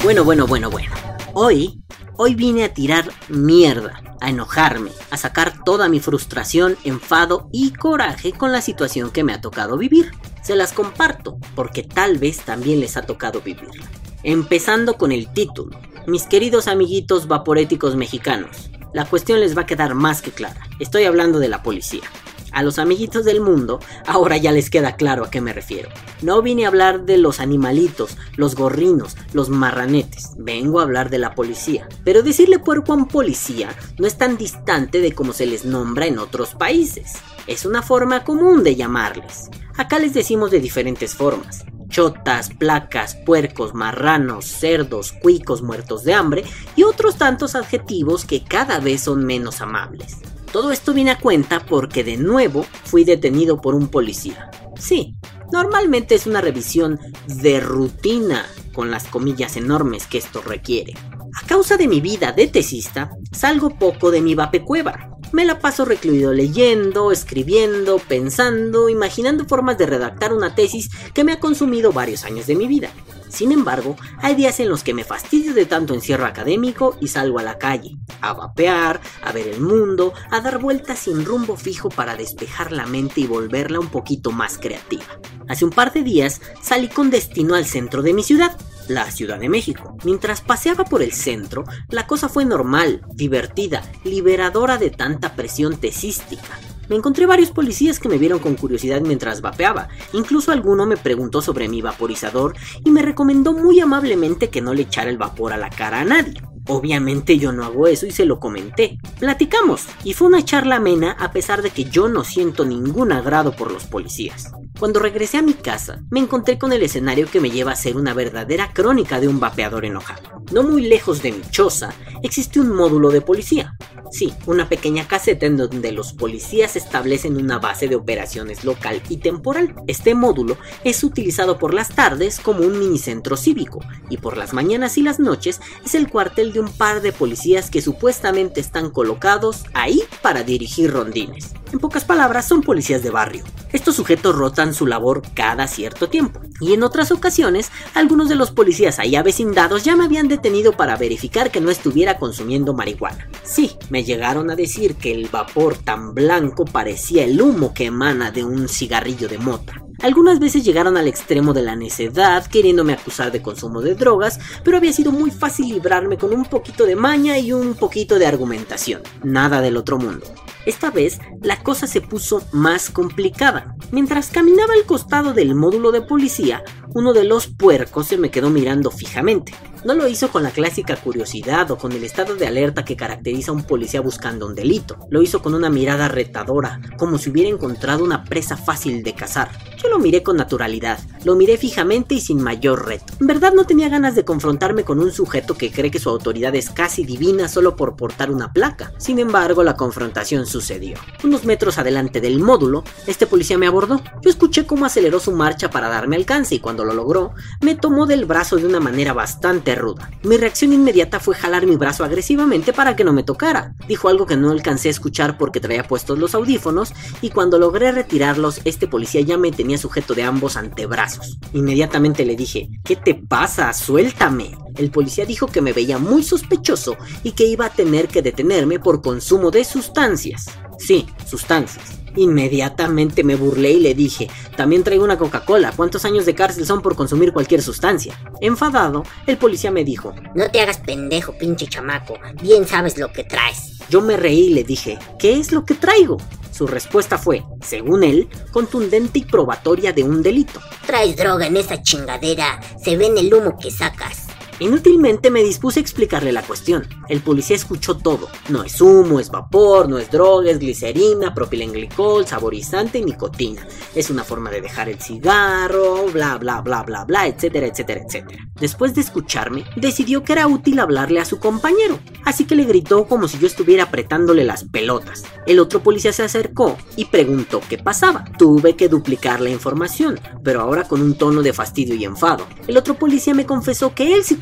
Bueno. Hoy vine a tirar mierda, a enojarme, a sacar toda mi frustración, enfado y coraje con la situación que me ha tocado vivir. Se las comparto, porque tal vez también les ha tocado vivirla. Empezando con el título. Mis queridos amiguitos vaporéticos mexicanos, la cuestión les va a quedar más que clara. Estoy hablando de la policía. A los amiguitos del mundo, ahora ya les queda claro a qué me refiero. No vine a hablar de los animalitos, los gorrinos, los marranetes. Vengo a hablar de la policía. Pero decirle puerco a un policía no es tan distante de como se les nombra en otros países. Es una forma común de llamarles. Acá les decimos de diferentes formas. Chotas, placas, puercos, marranos, cerdos, cuicos muertos de hambre y otros tantos adjetivos que cada vez son menos amables. Todo esto viene a cuenta porque de nuevo fui detenido por un policía. Sí, normalmente es una revisión de rutina, con las comillas enormes que esto requiere. A causa de mi vida de tesista, salgo poco de mi vapecueva. Me la paso recluido leyendo, escribiendo, pensando, imaginando formas de redactar una tesis que me ha consumido varios años de mi vida. Sin embargo, hay días en los que me fastidio de tanto encierro académico y salgo a la calle, a vapear, a ver el mundo, a dar vueltas sin rumbo fijo para despejar la mente y volverla un poquito más creativa. Hace un par de días salí con destino al centro de mi ciudad, la Ciudad de México. Mientras paseaba por el centro, la cosa fue normal, divertida, liberadora de tanta presión tesística. Me encontré varios policías que me vieron con curiosidad mientras vapeaba, incluso alguno me preguntó sobre mi vaporizador y me recomendó muy amablemente que no le echara el vapor a la cara a nadie. Obviamente yo no hago eso y se lo comenté. Platicamos y fue una charla amena a pesar de que yo no siento ningún agrado por los policías. Cuando regresé a mi casa, me encontré con el escenario que me lleva a ser una verdadera crónica de un vapeador enojado. No muy lejos de mi choza, existe un módulo de policía. Sí, una pequeña caseta en donde los policías establecen una base de operaciones local y temporal. Este módulo es utilizado por las tardes como un minicentro cívico y por las mañanas y las noches es el cuartel de un par de policías que supuestamente están colocados ahí para dirigir rondines. En pocas palabras, son policías de barrio. Estos sujetos rotan su labor cada cierto tiempo y en otras ocasiones algunos de los policías ahí avecindados ya me habían detenido para verificar que no estuviera consumiendo marihuana. Sí, me llegaron a decir que el vapor tan blanco parecía el humo que emana de un cigarrillo de mota. Algunas veces llegaron al extremo de la necedad, queriéndome acusar de consumo de drogas, pero había sido muy fácil librarme con un poquito de maña y un poquito de argumentación. Nada del otro mundo. Esta vez, la cosa se puso más complicada. Mientras caminaba al costado del módulo de policía, uno de los puercos se me quedó mirando fijamente. No lo hizo con la clásica curiosidad o con el estado de alerta que caracteriza a un policía buscando un delito. Lo hizo con una mirada retadora, como si hubiera encontrado una presa fácil de cazar. Yo lo miré con naturalidad, lo miré fijamente y sin mayor reto. En verdad no tenía ganas de confrontarme con un sujeto que cree que su autoridad es casi divina solo por portar una placa. Sin embargo, la confrontación sucedió. Unos metros adelante del módulo, este policía me abordó. Yo escuché cómo aceleró su marcha para darme alcance y cuando lo logró, me tomó del brazo de una manera bastante ruda. Mi reacción inmediata fue jalar mi brazo agresivamente para que no me tocara. Dijo algo que no alcancé a escuchar porque traía puestos los audífonos y cuando logré retirarlos, este policía ya me tenía sujeto de ambos antebrazos. Inmediatamente le dije, ¿qué te pasa? ¡Suéltame! El policía dijo que me veía muy sospechoso y que iba a tener que detenerme por consumo de sustancias. Sí, sustancias. Inmediatamente me burlé y le dije, también traigo una Coca-Cola, ¿cuántos años de cárcel son por consumir cualquier sustancia? Enfadado, el policía me dijo, no te hagas pendejo, pinche chamaco, bien sabes lo que traes. Yo me reí y le dije, ¿qué es lo que traigo? Su respuesta fue, según él, contundente y probatoria de un delito. Traes droga en esa chingadera, se ve en el humo que sacas. Inútilmente me dispuse a explicarle la cuestión. El policía escuchó todo. No es humo, es vapor, no es droga, es glicerina, propilenglicol, saborizante y nicotina. Es una forma de dejar el cigarro, bla bla bla bla bla, etcétera, etcétera, etcétera. Después de escucharme, decidió que era útil hablarle a su compañero, así que le gritó como si yo estuviera apretándole las pelotas. El otro policía se acercó y preguntó qué pasaba. Tuve que duplicar la información, pero ahora con un tono de fastidio y enfado. El otro policía me confesó que él sí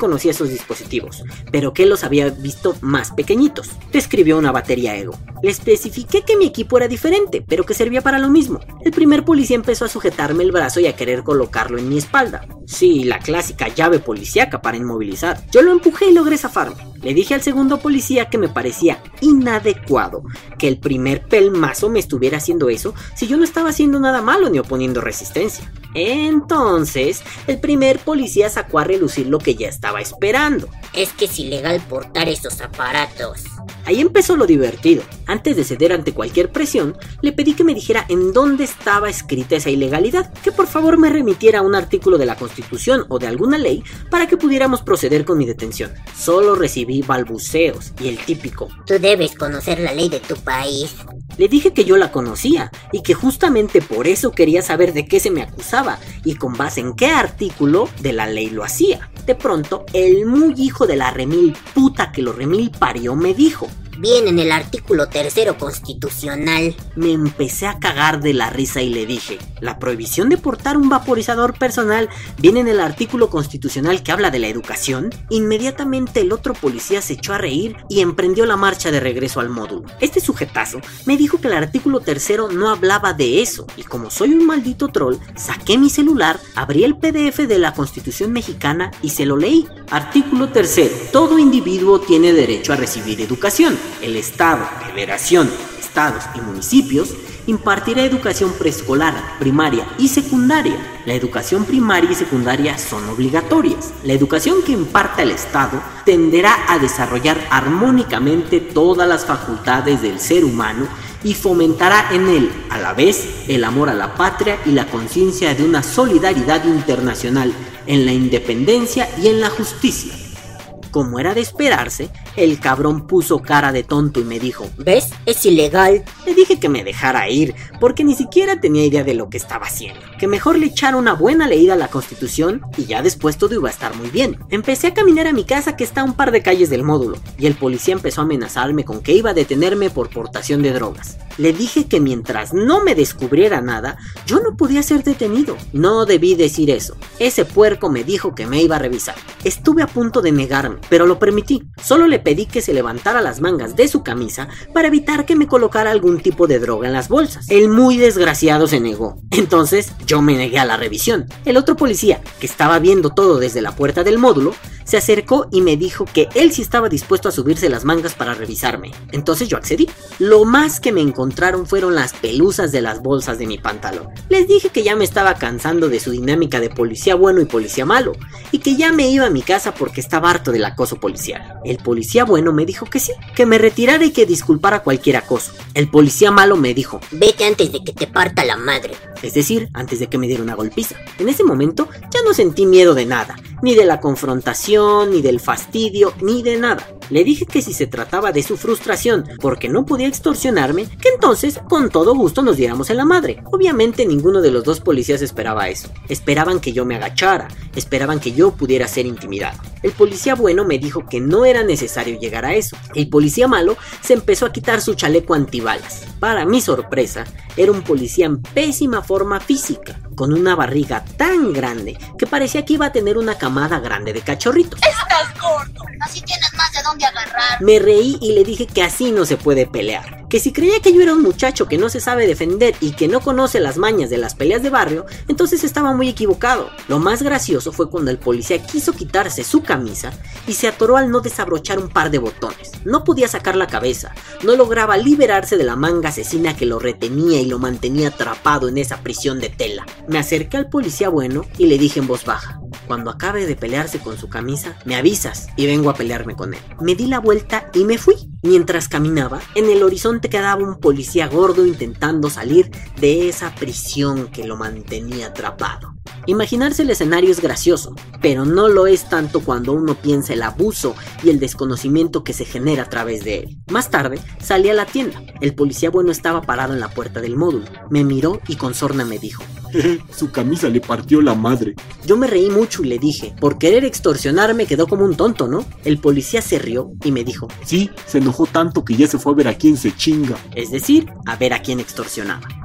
conocía esos dispositivos, pero que los había visto más pequeñitos. Describió una batería Ego. Le especifiqué que mi equipo era diferente, pero que servía para lo mismo. El primer policía empezó a sujetarme el brazo y a querer colocarlo en mi espalda. Sí, la clásica llave policíaca para inmovilizar. Yo lo empujé y logré zafarme. Le dije al segundo policía que me parecía inadecuado que el primer pelmazo me estuviera haciendo eso si yo no estaba haciendo nada malo ni oponiendo resistencia. Entonces, el primer policía sacó a relucir lo que ya estaba esperando. Es que es ilegal portar esos aparatos. Ahí empezó lo divertido. Antes de ceder ante cualquier presión, le pedí que me dijera en dónde estaba escrita esa ilegalidad, que por favor me remitiera a un artículo de la Constitución o de alguna ley para que pudiéramos proceder con mi detención. Solo recibí balbuceos y el típico: Tú debes conocer la ley de tu país. Le dije que yo la conocía y que justamente por eso quería saber de qué se me acusaba y con base en qué artículo de la ley lo hacía. De pronto, el muy hijo de la remil puta que lo remil parió me dijo: Viene en el artículo 3º constitucional. Me empecé a cagar de la risa y le dije: la prohibición de portar un vaporizador personal viene en el artículo constitucional que habla de la educación. Inmediatamente el otro policía se echó a reír y emprendió la marcha de regreso al módulo. Este sujetazo me dijo que el artículo 3º no hablaba de eso, y como soy un maldito troll, saqué mi celular, abrí el PDF de la Constitución mexicana y se lo leí. Artículo 3º. Todo individuo tiene derecho a recibir educación. El Estado, Federación, Estados y municipios impartirá educación preescolar, primaria y secundaria. La educación primaria y secundaria son obligatorias. La educación que imparta el Estado tenderá a desarrollar armónicamente todas las facultades del ser humano y fomentará en él, a la vez, el amor a la patria y la conciencia de una solidaridad internacional en la independencia y en la justicia. Como era de esperarse, el cabrón puso cara de tonto y me dijo: ¿Ves? Es ilegal. Le dije que me dejara ir, porque ni siquiera tenía idea de lo que estaba haciendo. Que mejor le echara una buena leída a la Constitución y ya después todo iba a estar muy bien. Empecé a caminar a mi casa, que está a un par de calles del módulo, y el policía empezó a amenazarme con que iba a detenerme por portación de drogas. Le dije que mientras no me descubriera nada, yo no podía ser detenido. No debí decir eso. Ese puerco me dijo que me iba a revisar. Estuve a punto de negarme, pero lo permití. Solo le pedí que se levantara las mangas de su camisa para evitar que me colocara algún tipo de droga en las bolsas. El muy desgraciado se negó. Entonces yo me negué a la revisión. El otro policía, que estaba viendo todo desde la puerta del módulo, se acercó y me dijo que él sí estaba dispuesto a subirse las mangas para revisarme. Entonces yo accedí. Lo más que me encontraron fueron las pelusas de las bolsas de mi pantalón. Les dije que ya me estaba cansando de su dinámica de policía bueno y policía malo, y que ya me iba a mi casa porque estaba harto del acoso policial. El policía bueno me dijo que sí, que me retirara y que disculpara cualquier acoso. El policía malo me dijo: Vete antes de que te parta la madre. Es decir, antes de que me diera una golpiza. En ese momento ya no sentí miedo de nada, ni de la confrontación, ni del fastidio, ni de nada. Le dije que si se trataba de su frustración porque no podía extorsionarme, que entonces con todo gusto nos diéramos en la madre. Obviamente ninguno de los dos policías esperaba eso. Esperaban que yo me agachara, esperaban que yo pudiera ser intimidado. El policía bueno me dijo que no era necesario llegar a eso. El policía malo se empezó a quitar su chaleco antibalas. Para mi sorpresa, era un policía en pésima forma física, con una barriga tan grande que parecía que iba a tener una camada grande de cachorritos. ¡Estás gordo! Así tienes más de dónde agarrar. Me reí y le dije que así no se puede pelear. Que si creía que yo era un muchacho que no se sabe defender y que no conoce las mañas de las peleas de barrio, entonces estaba muy equivocado. Lo más gracioso fue cuando el policía quiso quitarse su camisa y se atoró al no desabrochar un par de botones. No podía sacar la cabeza, no lograba liberarse de la manga asesina que lo retenía y lo mantenía atrapado en esa prisión de tela. Me acerqué al policía bueno y le dije en voz baja: Cuando acabe de pelearse con su camisa, me avisas y vengo a pelearme con él. Me di la vuelta y me fui. Mientras caminaba, en el horizonte quedaba un policía gordo intentando salir de esa prisión que lo mantenía atrapado. Imaginarse el escenario es gracioso, pero no lo es tanto cuando uno piensa el abuso y el desconocimiento que se genera a través de él. Más tarde, salí a la tienda. El policía bueno estaba parado en la puerta del módulo. Me miró y con sorna me dijo: Su camisa le partió la madre. Yo me reí mucho y le dije: por querer extorsionarme quedó como un tonto, ¿no? El policía se rió y me dijo: Sí, se enojó tanto que ya se fue a ver a quién se chinga. Es decir, a ver a quién extorsionaba.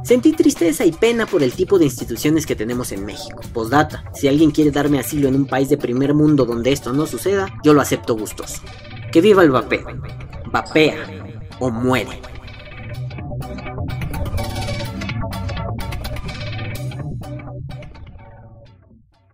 Sentí tristeza y pena por el tipo de instituciones que tenemos en México. Postdata, si alguien quiere darme asilo en un país de primer mundo donde esto no suceda, yo lo acepto gustoso. ¡Que viva el vapeo! Vapea o muere.